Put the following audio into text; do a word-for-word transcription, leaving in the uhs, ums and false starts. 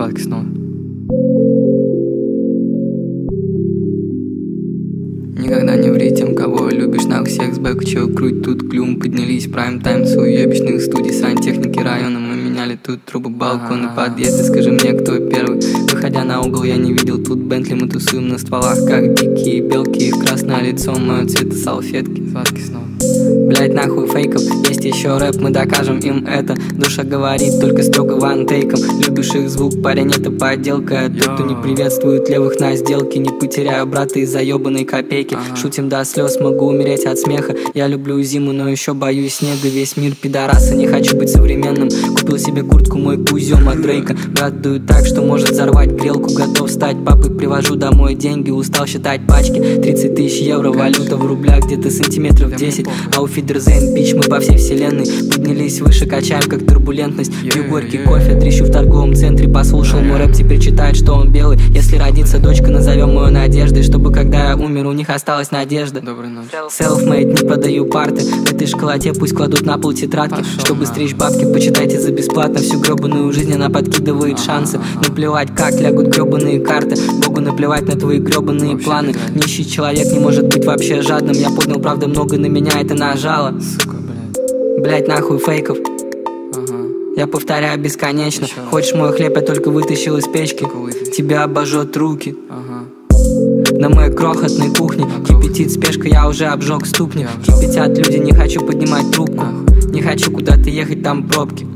Сладких снов. Никогда не ври тем, кого любишь. Нахуй секс, бэк, чел, круть тут клюм. Поднялись прайм-тайм с уебищных студий. Сантехники района, мы меняли тут трубы, балконы, подъезды. Скажи мне, кто первый? Выходя на угол, я не видел тут Бентли. Мы тусуем на стволах, как дикие белки. Их красное лицо, мое цвета салфетки. Сладких снов. Блять, нахуй фейков, есть еще рэп, мы докажем им это. Душа говорит только строго вантейком. Любишь их звук, парень, это подделка. Тот, кто не приветствует левых на сделке. Не потеряю брата из-за ебаной копейки. ага. Шутим до слез, могу умереть от смеха. Я люблю зиму, но еще боюсь снега. Весь мир пидораса, не хочу быть современным. Купил себе куртку, мой кузем от Дрейка. Брат дует так, что может взорвать грелку. Готов стать папой, привожу домой деньги. Устал считать пачки, тридцать тысяч евро. Валюта в рублях, где-то сантиметров десять. А у Фидерзейн пич, мы по всей вселенной. Поднялись выше, качаем как турбулентность. Пью горький кофе, трещу в торговом центре. Послушал мой рэп, теперь читает, что он белый. Если родится дочка, назовем ее Надеждой. Чтобы когда я умер, у них осталась надежда. Доброй ночи. Self-made, не продаю парты. В этой школоте пусть кладут на пол тетрадки. Пошел, чтобы стричь бабки, почитайте за бесплатно. Всю гребаную жизнь она подкидывает а-а-а. шансы. Наплевать, как лягут гребаные карты. Богу наплевать на твои гребаные вообще планы. Нищий человек не может быть вообще жадным. Я понял, правда, много на меня это нажало. Сука, блядь. Блять, нахуй фейков. Ага. Я повторяю бесконечно. Еще хочешь мой хлеб, я только вытащил из печки. Тебя обожжет руки. Ага. На моей крохотной кухне кипятит спешка, я уже обжег ступни. Кипятят люди, не хочу поднимать трубку. Нахуй. Не хочу куда-то ехать, там пробки.